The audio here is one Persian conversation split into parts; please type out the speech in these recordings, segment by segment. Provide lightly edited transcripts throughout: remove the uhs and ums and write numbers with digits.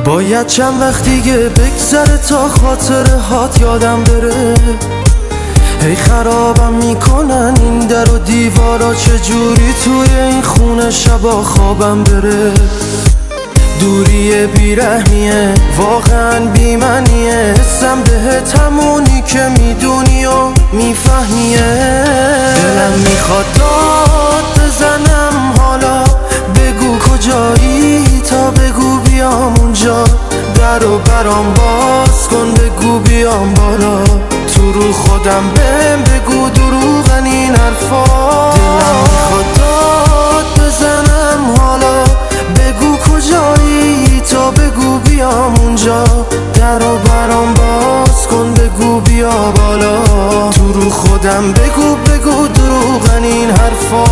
باید چند وقت دیگه بگذره تا خاطره هات یادم بره. هی خرابم میکنن این در و دیوارا، چجوری توی این خونه شبا خوابم بره. دوری بیرحمیه واقعا بیمنیه، حسم بهت همونی که میدونی و میفهمیه. دلم میخواد داد بزنم حالا، بگو کجایی تا بگو بیام اونجا. در و برام باز کن بگو بیام بالا، تو رو خودم بگو دروغن این حرفا. دلم میخواد داد بزنم حالا، بگو کجایی تا بگو بیام اونجا. در و برام باز کن بگو بیا بالا، تو رو خودم بگو دروغن این حرفا.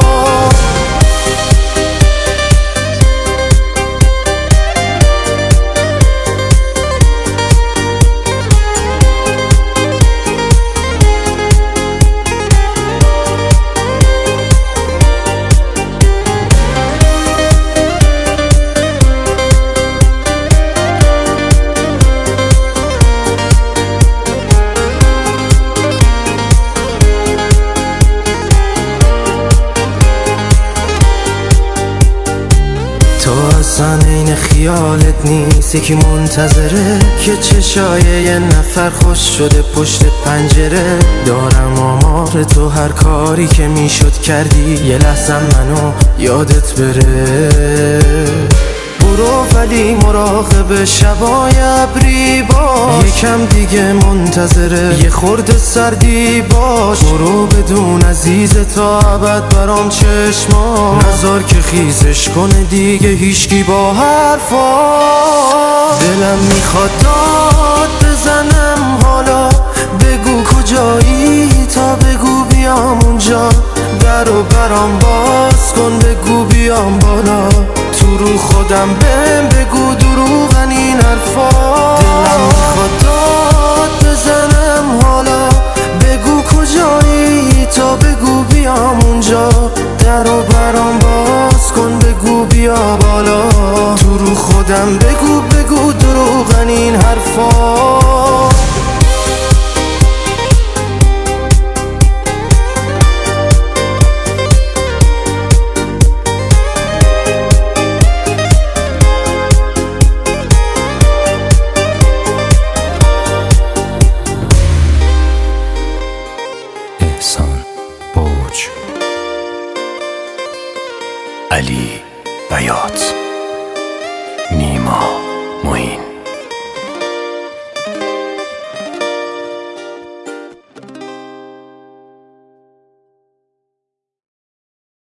تو اصلا این خیالت نیست، یکی منتظره که چشای یه نفر خوش شده پشت پنجره. دارم آمار تو هر کاری که میشد کردی، یه لحظه منو یادت بره. برو ولی مراقب شبای ابری باش، یکم دیگه منتظره یه خورده سردی باش. برو بدون عزیز تا ابد برام چشما، نذار که خیزش کنه دیگه هیچکی با حرفا. دلم میخواد داد بزنم حالا، بگو کجایی تا بگو بیام اونجا. در و برام باز کن بگو بیام بالا، تو رو خودم بگو دروغن این حرفا. دلم میخواد داد بزنم حالا، بگو کجایی تا بگو بیام اونجا. در و برام باز کن بگو بیا بالا، تو رو خودم بگو دروغن این حرفا. احسان بوج، علی بیات، نیما.